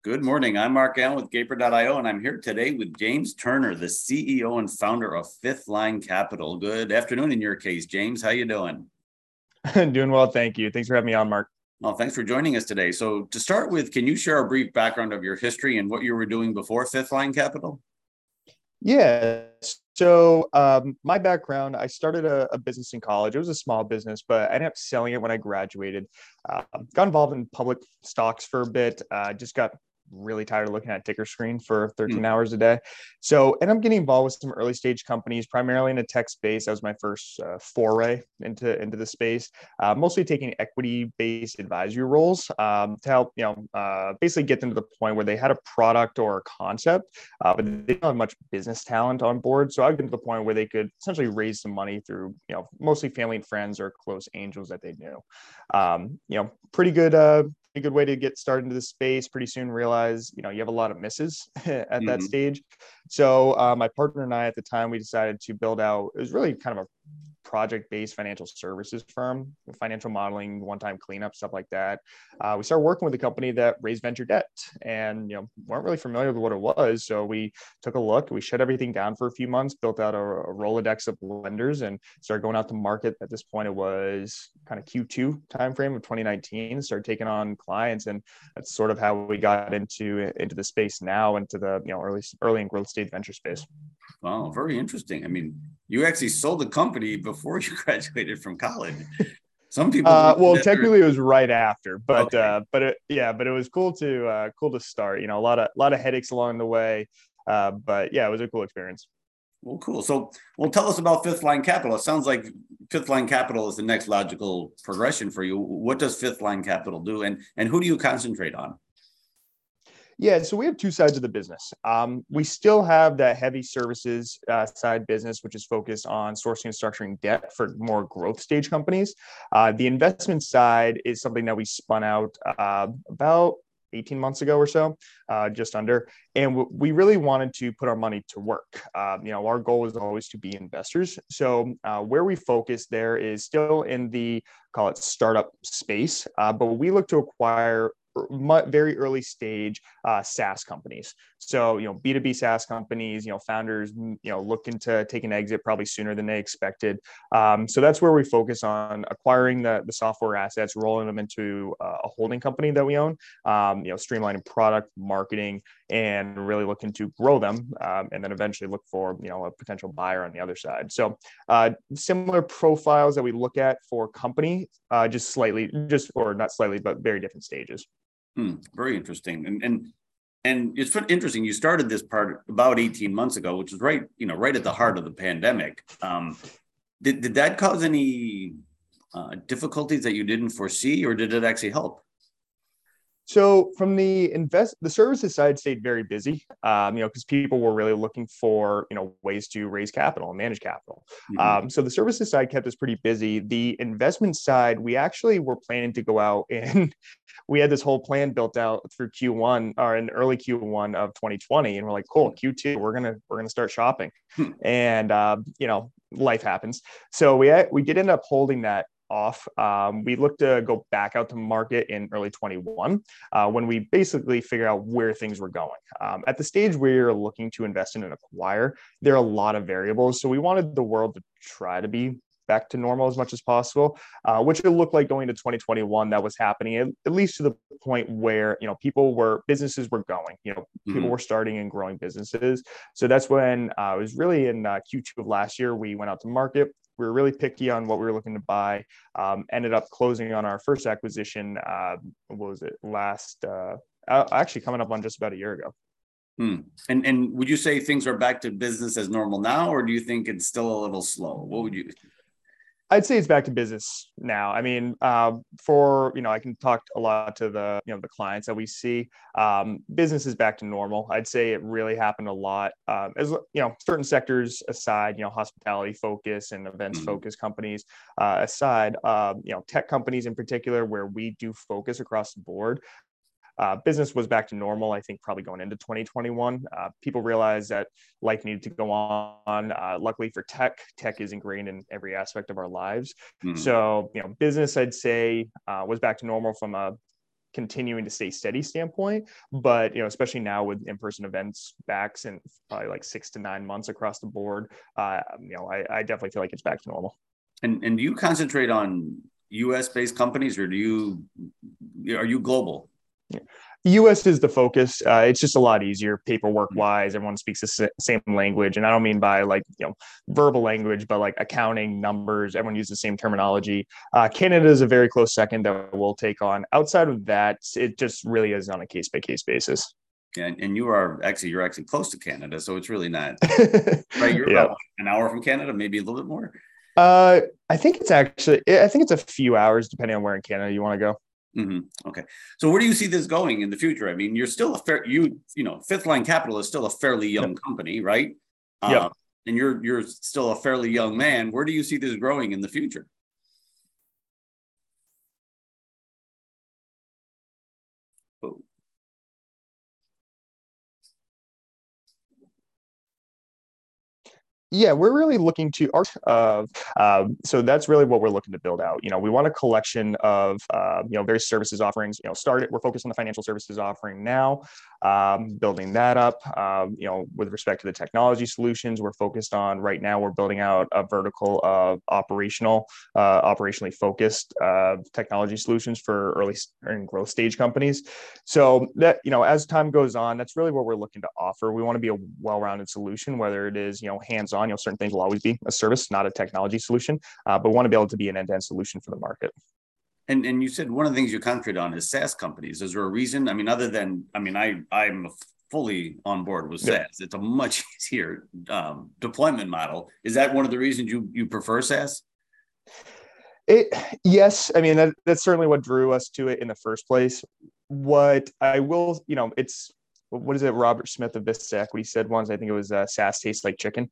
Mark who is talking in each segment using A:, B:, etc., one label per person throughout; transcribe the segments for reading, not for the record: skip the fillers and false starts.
A: Good morning. I'm Mark Allen with Gaper.io, and I'm here today with James Turner, the CEO and founder of Fifth Line Capital. Good afternoon in your case, James. How you doing?
B: Doing well, thank you. Thanks for having me on, Mark.
A: Well, thanks for joining us today. So to start with, can you share a brief background of your history and what you were doing before Fifth Line Capital?
B: Yeah. So my background, I started a business in college. It was a small business, but I ended up selling it when I graduated. Got involved in public stocks for a bit. Just got really tired of looking at a ticker screen for 13
A: Hmm.
B: hours a day. So ended up getting involved with some early stage companies, primarily in the tech space. That was my first foray into the space. Mostly taking equity based advisory roles to help basically get them to the point where they had a product or a concept, but they didn't have much business talent on board. So I've been to the point where they could essentially raise some money through mostly family and friends or close angels that they knew. Pretty good. A good way to get started into the space. Pretty soon realize you have a lot of misses at that
A: Hmm.
B: stage. So my partner and I at the time, we decided to build out, it was really kind of a project-based financial services firm, financial modeling, one-time cleanup, stuff like that. We started working with a company that raised venture debt, and weren't really familiar with what it was. So we took a look. We shut everything down for a few months, built out a Rolodex of lenders, and started going out to market. At this point, it was kind of Q2 timeframe of 2019. Started taking on clients, and that's sort of how we got into the space now, into the early and growth stage venture space.
A: Wow, very interesting. I mean, you actually sold the company before you graduated from college. Some people don't do
B: Well,
A: that.
B: technically it was right after, but
A: Okay.
B: but it was cool to start. A lot of headaches along the way, but yeah, it was a cool experience.
A: Well, cool. So, well, tell us about Fifth Line Capital. It sounds like Fifth Line Capital is the next logical progression for you. What does Fifth Line Capital do, and who do you concentrate on?
B: Yeah, so we have two sides of the business. We still have that heavy services side business, which is focused on sourcing and structuring debt for more growth stage companies. The investment side is something that we spun out about 18 months ago or so, just under. And we really wanted to put our money to work. Our goal is always to be investors. So where we focus there is still in the, call it startup space, but we look to acquire very early stage SaaS companies. So, B2B SaaS companies, founders, looking to take an exit probably sooner than they expected. So that's where we focus on acquiring the software assets, rolling them into a holding company that we own, streamlining product marketing and really looking to grow them. And then eventually look for, a potential buyer on the other side. So similar profiles that we look at for company, or not slightly, but very different stages.
A: Very interesting. And it's interesting. You started this part about 18 months ago, which was right at the heart of the pandemic. Did that cause any difficulties that you didn't foresee, or did it actually help?
B: So from the services side stayed very busy, because people were really looking for, ways to raise capital and manage capital.
A: Hmm.
B: So the services side kept us pretty busy. The investment side, we actually were planning to go out and we had this whole plan built out through Q1 or in early Q1 of 2020. And we're like, cool, Q2, we're gonna start shopping. And life happens. So we did end up holding that off. We looked to go back out to market in early 21 when we basically figure out where things were going. At the stage where you're looking to invest in and acquire, there are a lot of variables. So we wanted the world to try to be back to normal as much as possible, which it looked like going to 2021 that was happening, at least to the point where, businesses were going, people
A: Hmm.
B: were starting and growing businesses. So that's when it was really in Q2 of last year, we went out to market. We were really picky on what we were looking to buy. Ended up closing on our first acquisition. What was it? Actually coming up on just about a year ago.
A: Hmm. And would you say things are back to business as normal now, or do you think it's still a little slow? What would you?
B: I'd say it's back to business now. I mean, I can talk a lot to the clients that we see. Business is back to normal. I'd say it really happened a lot. As certain sectors aside, hospitality focus and events
A: Hmm.
B: focus companies aside, tech companies in particular, where we do focus across the board. Business was back to normal, I think, probably going into 2021. People realized that life needed to go on. Luckily for tech is ingrained in every aspect of our lives.
A: Hmm.
B: So, business, I'd say, was back to normal from a continuing to stay steady standpoint. But, especially now with in-person events back in probably like 6 to 9 months across the board, I definitely feel like it's back to normal.
A: And do you concentrate on US based companies, or are you global?
B: Yeah. US is the focus. It's just a lot easier paperwork wise. Everyone speaks the same language. And I don't mean by like, verbal language, but like accounting, numbers, everyone uses the same terminology. Canada is a very close second that we'll take on. Outside of that, it just really is on a case by case basis.
A: Yeah, and you're actually close to Canada, so it's really not right. You're about an hour from Canada, maybe a little bit more.
B: I think it's a few hours depending on where in Canada you want to go.
A: Mm-hmm. Okay. So where do you see this going in the future? I mean, you're still Fifth Line Capital is still a fairly young company, right?
B: Yep.
A: And you're still a fairly young man. Where do you see this growing in the future? Oh.
B: Yeah, we're really looking to so that's really what we're looking to build out. We want a collection of various services offerings. We're focused on the financial services offering now, building that up. With respect to the technology solutions, we're focused on right now. We're building out a vertical of operationally focused technology solutions for early and growth stage companies. So that as time goes on, that's really what we're looking to offer. We want to be a well-rounded solution, whether it is hands-on. Certain things will always be a service, not a technology solution, but we want to be able to be an end-to-end solution for the market.
A: And you said one of the things you concentrate on is SaaS companies. Is there a reason? I mean, I'm fully on board with SaaS. Yep. It's a much easier deployment model. Is that one of the reasons you prefer SaaS?
B: Yes. I mean, that's certainly what drew us to it in the first place. What I will, what is it? Robert Smith of Vista Equity said once, I think it was SaaS tastes like chicken.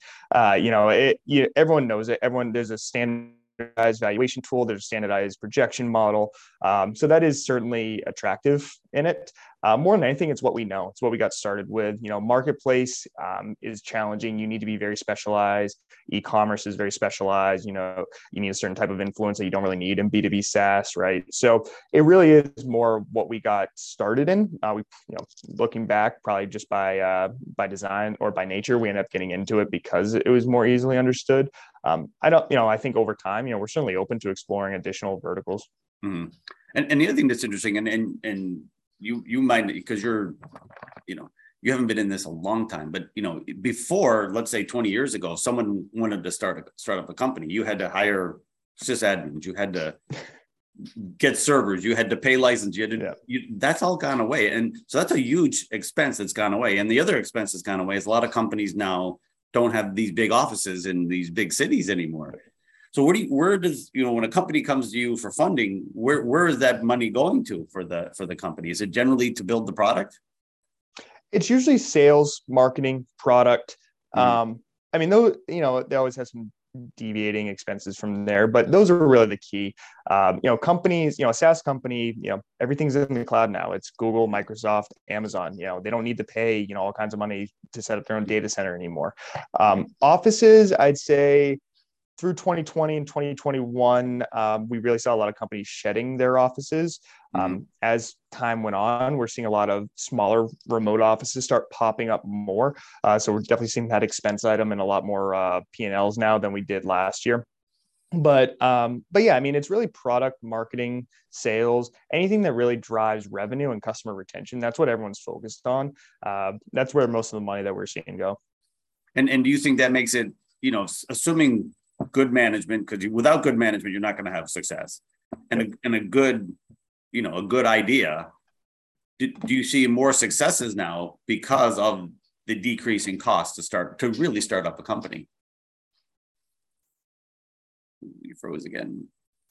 B: Everyone knows it. There's a standardized valuation tool. There's a standardized projection model. So that is certainly attractive in it. More than anything, it's what we know. It's what we got started with. Marketplace is challenging. You need to be very specialized. E-commerce is very specialized. You need a certain type of influence that you don't really need in B2B SaaS, right? So it really is more what we got started in. Looking back, probably just by design or by nature, we ended up getting into it because it was more easily understood. I think over time, we're certainly open to exploring additional verticals.
A: Mm-hmm. And the other thing that's interesting, and you might, because you haven't been in this a long time, but before, let's say 20 years ago, someone wanted to start up a company, you had to hire sysadmins, you had to get servers, you had to pay license, that's all gone away. And so that's a huge expense that's gone away. And the other expense that's gone away is a lot of companies now don't have these big offices in these big cities anymore. So where does when a company comes to you for funding, where is that money going to for the company? Is it generally to build the product?
B: It's usually sales, marketing, product. Mm-hmm. I mean, those they always have some deviating expenses from there, but those are really the key. Companies, a SaaS company, everything's in the cloud now. It's Google, Microsoft, Amazon. They don't need to pay all kinds of money to set up their own data center anymore. Offices, I'd say, through 2020 and 2021, we really saw a lot of companies shedding their offices. As time went on, we're seeing a lot of smaller remote offices start popping up more. So we're definitely seeing that expense item in a lot more P&Ls now than we did last year. But yeah, I mean, it's really product marketing, sales, anything that really drives revenue and customer retention. That's what everyone's focused on. That's where most of the money that we're seeing go.
A: And do you think that makes it, assuming good management, because without good management, you're not going to have success, and a good, a good idea. Do you see more successes now because of the decrease in cost to really start up a company? You froze again.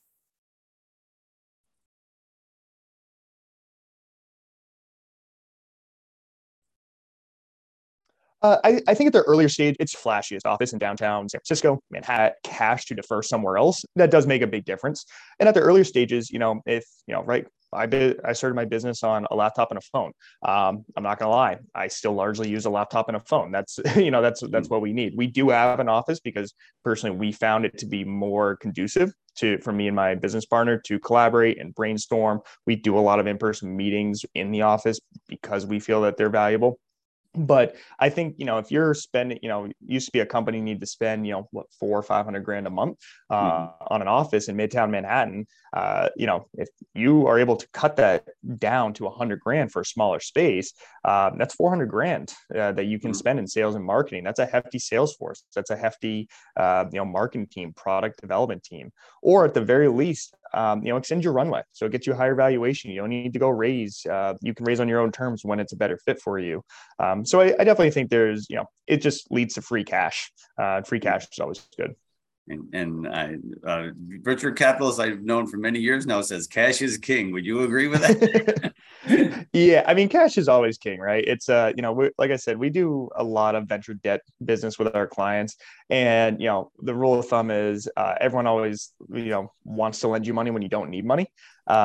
B: I think at the earlier stage, it's flashiest office in downtown San Francisco, Manhattan, cash to defer somewhere else. That does make a big difference. And at the earlier stages, if, right, I started my business on a laptop and a phone. I'm not going to lie. I still largely use a laptop and a phone. That's, that's what we need. We do have an office because personally, we found it to be more conducive for me and my business partner to collaborate and brainstorm. We do a lot of in-person meetings in the office because we feel that they're valuable. But I think, if you're spending, used to be a company need to spend, what, 400 or 500 grand a month on an office in Midtown Manhattan, if you are able to cut that down to 100 grand for a smaller space, that's 400 grand that you can spend in sales and marketing. That's a hefty sales force. That's a hefty, marketing team, product development team, or at the very least, extend your runway. So it gets you a higher valuation. You don't need to go raise. You can raise on your own terms when it's a better fit for you. So I definitely think there's, it just leads to free cash. Free cash is always good.
A: And Richard Capitals, I've known for many years now, says cash is king. Would you agree with that?
B: Yeah, I mean, cash is always king, right? It's like I said, we do a lot of venture debt business with our clients, and the rule of thumb is everyone always wants to lend you money when you don't need money.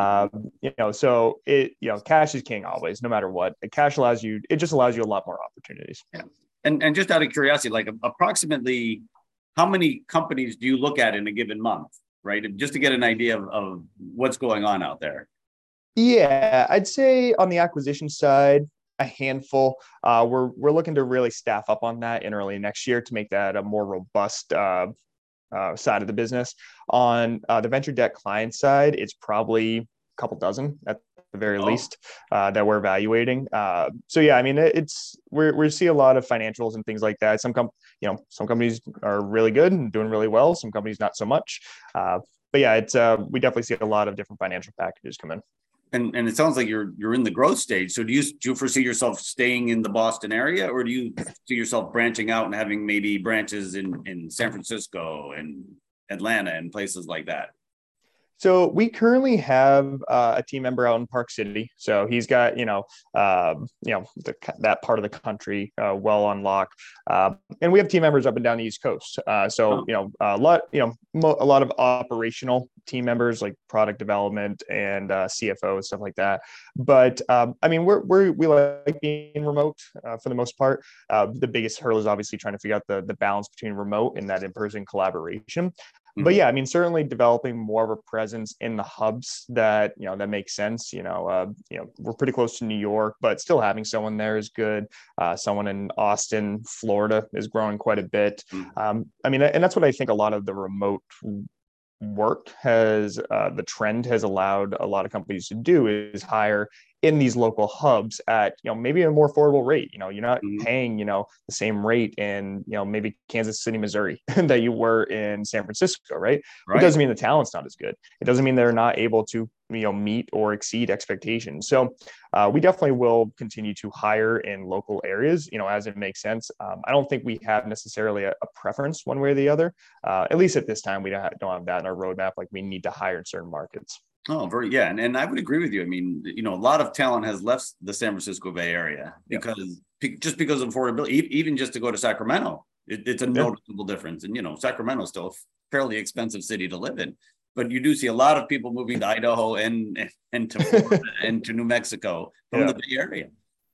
B: So cash is king always, no matter what. Cash just allows you a lot more opportunities.
A: Yeah, and just out of curiosity, like approximately how many companies do you look at in a given month, right? Just to get an idea of what's going on out there.
B: Yeah, I'd say on the acquisition side, a handful. We're looking to really staff up on that in early next year to make that a more robust side of the business. On the venture debt client side, it's probably a couple dozen at the very least that we're evaluating. So yeah, I mean, we see a lot of financials and things like that. Some companies are really good and doing really well. Some companies not so much. But yeah, we definitely see a lot of different financial packages come in.
A: And it sounds like you're in the growth stage. So do you foresee yourself staying in the Boston area, or do you see yourself branching out and having maybe branches in San Francisco and Atlanta and places like that?
B: So we currently have a team member out in Park City. So he's got, that part of the country well on lock. And we have team members up and down the East Coast. A lot of operational team members like product development and CFO and stuff like that. But I mean, we like being remote for the most part. The biggest hurdle is obviously trying to figure out the balance between remote and that in-person collaboration. But yeah, I mean, certainly developing more of a presence in the hubs that makes sense. We're pretty close to New York, but still having someone there is good. Someone in Austin, Florida is growing quite a bit. I mean, and that's what I think a lot of the remote work the trend has allowed a lot of companies to do is hire in these local hubs at maybe a more affordable rate. You're not paying the same rate in maybe Kansas City, Missouri that you were in San Francisco, right? It doesn't mean the talent's not as good. It doesn't mean they're not able to meet or exceed expectations. So we definitely will continue to hire in local areas as it makes sense. I don't think we have necessarily a preference one way or the other. At least at this time, we don't have that in our roadmap. Like we need to hire in certain markets.
A: Oh, yeah. And I would agree with you. I mean, a lot of talent has left the San Francisco Bay Area because of affordability, even just to go to Sacramento, it's a noticeable difference. And, Sacramento is still a fairly expensive city to live in, but you do see a lot of people moving to Idaho and to Florida and to New Mexico from the Bay Area.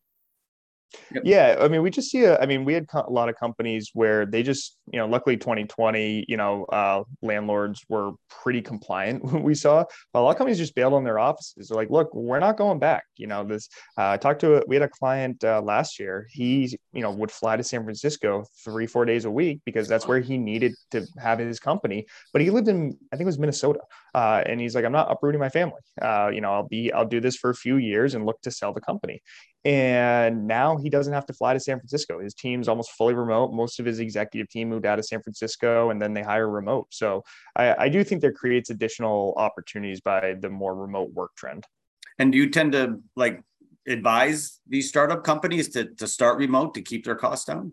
B: Yep. Yeah, I mean, we just see we had a lot of companies where they just, luckily 2020, landlords were pretty compliant. We saw a lot of companies just bailed on their offices. They're like, look, we're not going back. We had a client last year. He, would fly to San Francisco 3-4 days a week because that's where he needed to have his company. But he lived in, I think it was Minnesota. And he's like, I'm not uprooting my family. I'll do this for a few years and look to sell the company. And now he doesn't have to fly to San Francisco. His team's almost fully remote. Most of his executive team moved out of San Francisco and then they hire remote. So I do think there creates additional opportunities by the more remote work trend.
A: And do you tend to advise these startup companies to start remote to keep their costs down?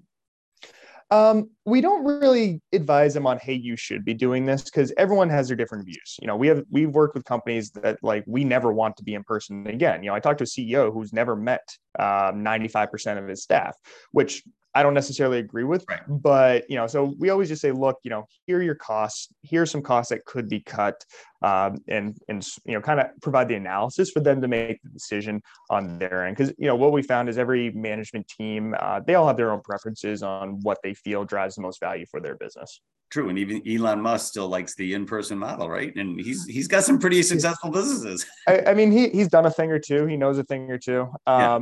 B: We don't really advise them on, hey, you should be doing this because everyone has their different views. We've worked with companies that we never want to be in person again. I talked to a CEO who's never met 95% of his staff, which I don't necessarily agree with,
A: Right.
B: but so we always just say, look, here are your costs. Here are some costs that could be cut, and kind of provide the analysis for them to make the decision on their end. Because what we found is every management team, they all have their own preferences on what they feel drives the most value for their business.
A: True, and even Elon Musk still likes the in-person model, right? And he's got some pretty successful businesses.
B: I mean, he's done a thing or two. He knows a thing or two.
A: Yeah.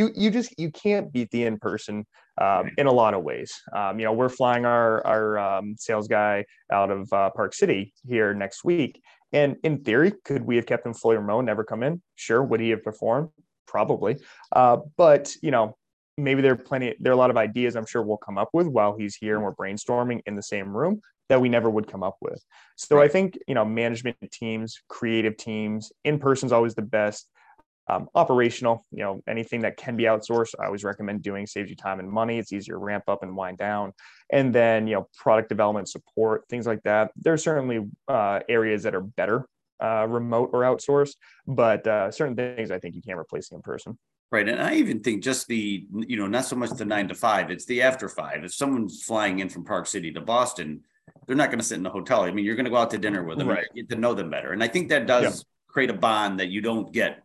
B: You can't beat the in-person in a lot of ways. We're flying our sales guy out of Park City here next week, and in theory, could we have kept him fully remote, never come in? Sure. Would he have performed? Probably. But maybe there are a lot of ideas I'm sure we'll come up with while he's here and we're brainstorming in the same room that we never would come up with. So right. I think, management teams, creative teams, in person is always the best. Operational, anything that can be outsourced, I always recommend doing, saves you time and money. It's easier to ramp up and wind down. And then, product development support, things like that. There are certainly areas that are better remote or outsourced, but certain things I think you can't replace in person.
A: Right. And I even think just the, not so much the 9 to 5, it's the after 5. If someone's flying in from Park City to Boston, they're not going to sit in a hotel. I mean, you're going to go out to dinner with them, right, and get to know them better. And I think that does create a bond that you don't get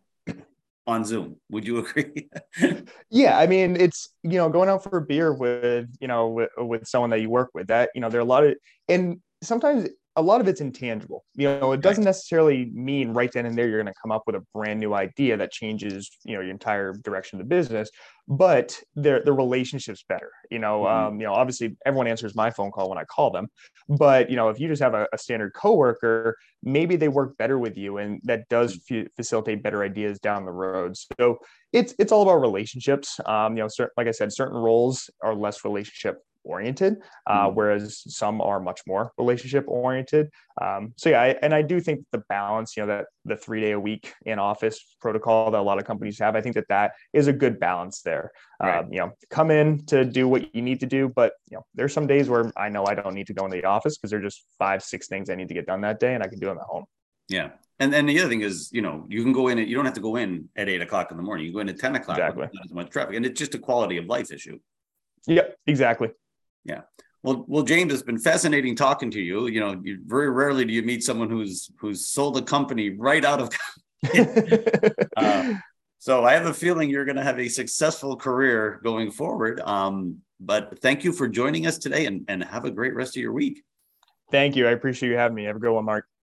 A: on Zoom. Would you agree?
B: Yeah. I mean, it's, going out for a beer with, with someone that you work with, that, there are a lot of, and sometimes a lot of it's intangible. It doesn't necessarily mean right then and there you're going to come up with a brand new idea that changes, your entire direction of the business, but the relationship's better. Obviously everyone answers my phone call when I call them, but if you just have a standard coworker, maybe they work better with you, and that does facilitate better ideas down the road. So it's all about relationships. Like I said, certain roles are less relationship oriented, whereas some are much more relationship oriented. I do think the balance, that the 3-day a week in office protocol that a lot of companies have, I think that is a good balance there. Right. Come in to do what you need to do, but there's some days where I know I don't need to go into the office because there's just 5-6 things I need to get done that day, and I can do them at home.
A: Yeah. And then the other thing is, you can go in, you don't have to go in at 8:00 in the morning. You go in at 10:00.
B: Exactly.
A: Not as much traffic, and it's just a quality of life issue.
B: Yep, exactly.
A: Yeah. Well, James, it's been fascinating talking to you. Very rarely do you meet someone who's sold a company right out of. So I have a feeling you're going to have a successful career going forward. But thank you for joining us today, and have a great rest of your week.
B: Thank you. I appreciate you having me. Have a good one, Mark.